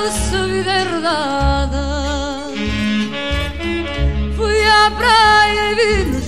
nossa vida herdada. Fui à praia e vi